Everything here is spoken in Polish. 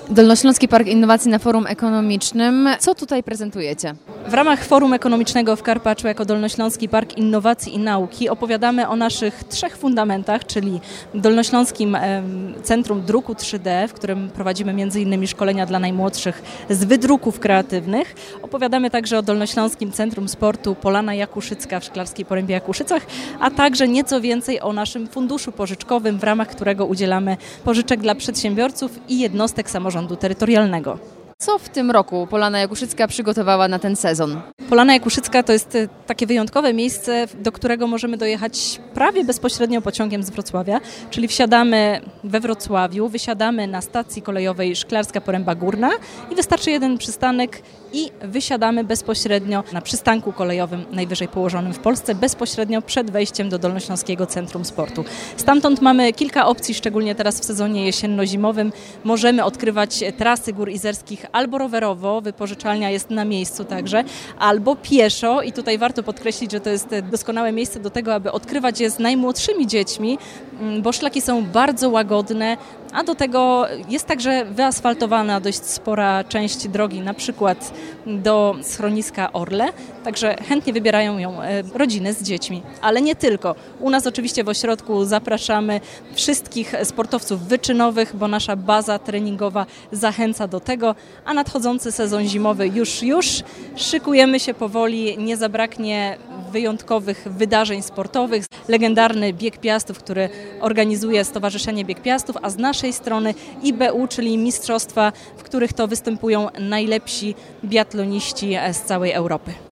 Dolnośląski Park Innowacji na Forum Ekonomicznym. Co tutaj prezentujecie? W ramach Forum Ekonomicznego w Karpaczu jako Dolnośląski Park Innowacji i Nauki opowiadamy o naszych 3 fundamentach, czyli Dolnośląskim Centrum Druku 3D, w którym prowadzimy m.in. szkolenia dla najmłodszych z wydruków kreatywnych. Opowiadamy także o Dolnośląskim Centrum Sportu Polana Jakuszycka w Szklarskiej Porębie Jakuszycach, a także nieco więcej o naszym funduszu pożyczkowym, w ramach którego udzielamy pożyczek dla przedsiębiorców i jednostek samorządu terytorialnego. Co w tym roku Polana Jakuszycka przygotowała na ten sezon? Polana Jakuszycka to jest takie wyjątkowe miejsce, do którego możemy dojechać prawie bezpośrednio pociągiem z Wrocławia, czyli wsiadamy we Wrocławiu, wysiadamy na stacji kolejowej Szklarska Poręba Górna i wystarczy jeden przystanek i wysiadamy bezpośrednio na przystanku kolejowym najwyżej położonym w Polsce, bezpośrednio przed wejściem do Dolnośląskiego Centrum Sportu. Stamtąd mamy kilka opcji, szczególnie teraz w sezonie jesienno-zimowym. Możemy odkrywać trasy gór izerskich albo rowerowo, wypożyczalnia jest na miejscu także, albo pieszo i tutaj warto podkreślić, że to jest doskonałe miejsce do tego, aby odkrywać je z najmłodszymi dziećmi, bo szlaki są bardzo łagodne, a do tego jest także wyasfaltowana dość spora część drogi, na przykład do schroniska Orle, także chętnie wybierają ją rodziny z dziećmi, ale nie tylko. U nas oczywiście w ośrodku zapraszamy wszystkich sportowców wyczynowych, bo nasza baza treningowa zachęca do tego, a nadchodzący sezon zimowy już szykujemy się powoli, nie zabraknie wyjątkowych wydarzeń sportowych. Legendarny Bieg Piastów, który organizuje Stowarzyszenie Bieg Piastów, a z naszej strony IBU, czyli mistrzostwa, w których to występują najlepsi biatloniści z całej Europy.